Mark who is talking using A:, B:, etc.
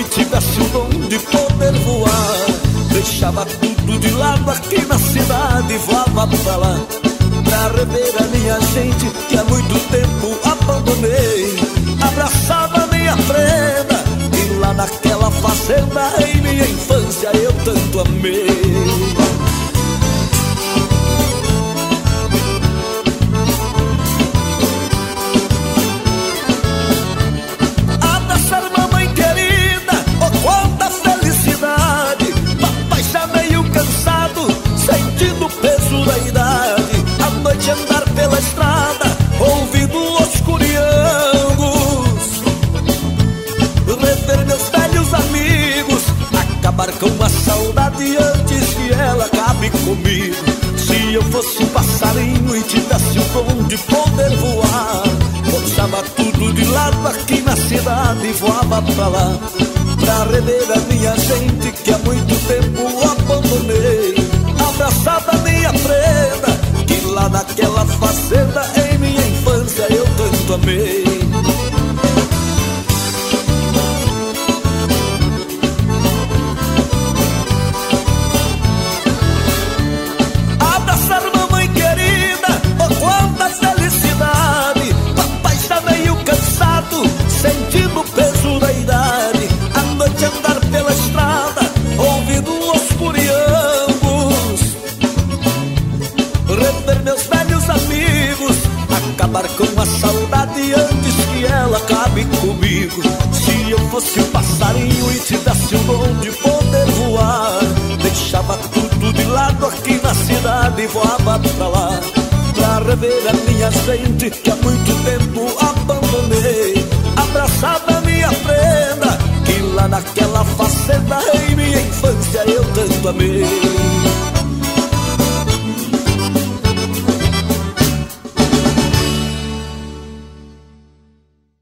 A: e tivesse o dom de poder voar, deixava tudo de lado aqui na cidade e voava pra lá, pra rever a minha gente que há muito tempo abandonei. Abraçava minha prenda e lá naquela fazenda em minha infância eu tanto amei. Abraçar mamãe querida, oh quanta felicidade. Papai já meio cansado, sentindo o peso da idade. À noite andar pela estrada, ouvindo os curiangos, rever meus velhos amigos, acabar com a saudade antes que ela acabe comigo. Se eu fosse um passarinho e tivesse o dom de poder voar, deixava tudo de lado aqui na cidade e voava pra lá, pra rever a minha gente que há muito tempo abandonei. Abraçava minha prenda, que lá naquela fazenda em minha infância eu tanto amei. Abraçar mamãe querida, oh quanta felicidade. Papai está meio cansado, sentindo o peso da idade. À noite andar pela estrada, ouvindo os furiangos, rever meus velhos amigos, acabar com a saudade antes que ela acabe comigo. Se eu fosse um passarinho e tivesse o dom de poder voar, deixava tudo de lado aqui na cidade e voava pra lá, pra rever a minha gente que há muito tempo abandonei. Abraçava